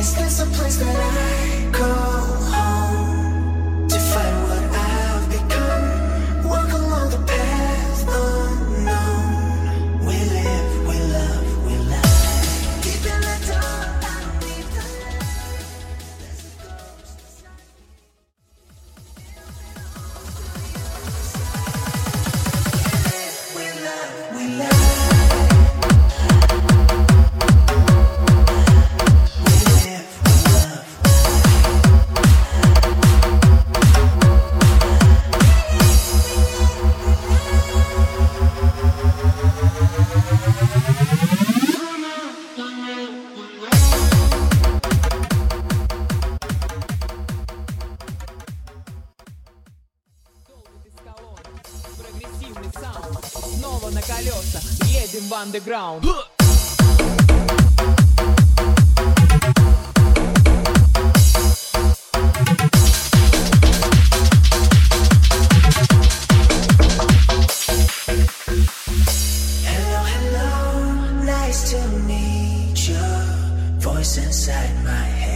Is this a place that I go home to find what I've become? Walk along the path unknown. We live, we love, we lie. Deep in the dark, underneath the light, there's a ghost inside. We love, we love. Прогрессивный саунд, снова на колесах, едем в андеграунд. Hello, hello, nice to meet you. Voice inside my head.